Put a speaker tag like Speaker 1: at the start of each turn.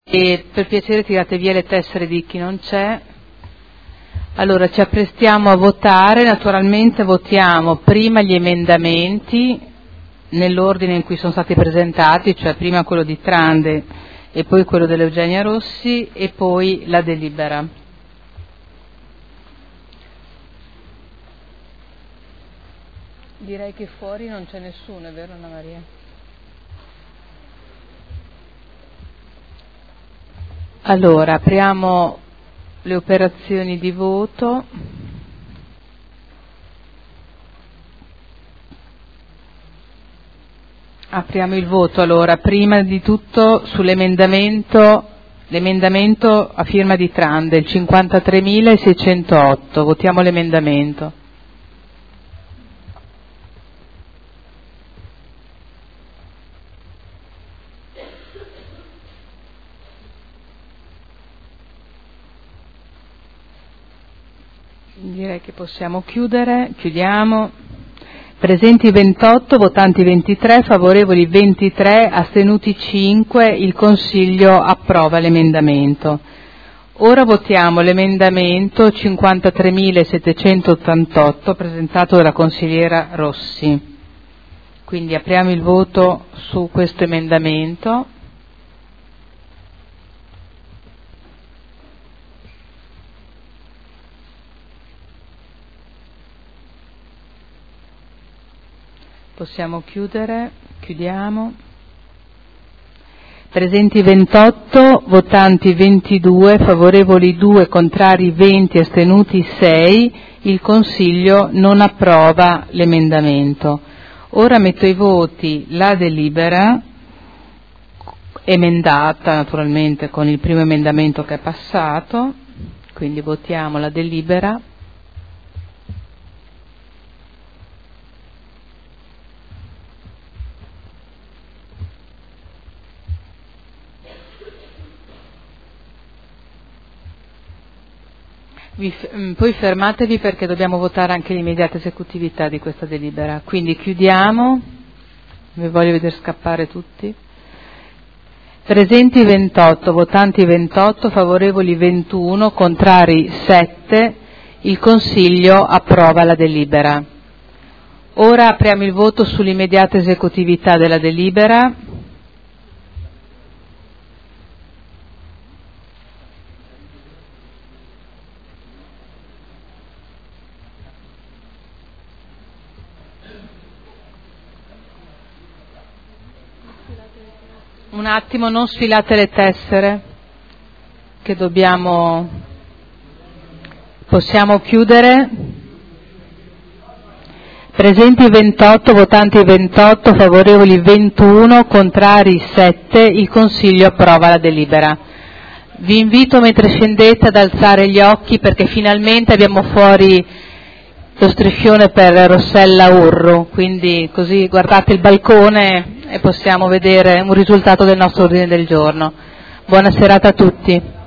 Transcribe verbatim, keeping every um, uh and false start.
Speaker 1: E per piacere tirate via le tessere di chi non c'è. Allora ci apprestiamo a votare, naturalmente votiamo prima gli emendamenti nell'ordine in cui sono stati presentati, cioè prima quello di Trande e poi quello dell'Eugenia Rossi e poi la delibera. Direi che fuori non c'è nessuno, è vero Anna Maria? Allora, apriamo le operazioni di voto. Apriamo il voto. Allora, prima di tutto sull'emendamento, l'emendamento a firma di Trande, il cinquantatremilaseicentotto. Votiamo l'emendamento. Direi che possiamo chiudere, chiudiamo. Presenti ventotto, votanti ventitré, favorevoli ventitré, astenuti cinque, il Consiglio approva l'emendamento. Ora votiamo l'emendamento cinquantatremilasettecentottantotto presentato dalla consigliera Rossi. Quindi apriamo il voto su questo emendamento. Possiamo chiudere, chiudiamo. Presenti ventotto, votanti ventidue, favorevoli due, contrari venti, astenuti sei, il Consiglio non approva l'emendamento. Ora metto ai voti la delibera, emendata naturalmente con il primo emendamento che è passato, quindi votiamo la delibera. Vi, poi fermatevi perché dobbiamo votare anche l'immediata esecutività di questa delibera. Quindi chiudiamo, vi voglio vedere scappare tutti. Presenti ventotto, votanti ventotto, favorevoli ventuno, contrari sette, il Consiglio approva la delibera. Ora apriamo il voto sull'immediata esecutività della delibera. Un attimo, non sfilate le tessere, che dobbiamo... Possiamo chiudere? Presenti ventotto, votanti ventotto, favorevoli ventuno, contrari sette, il Consiglio approva la delibera. Vi invito mentre scendete ad alzare gli occhi perché finalmente abbiamo fuori lo striscione per Rossella Urru, quindi così guardate il balcone e possiamo vedere un risultato del nostro ordine del giorno. Buona serata a tutti.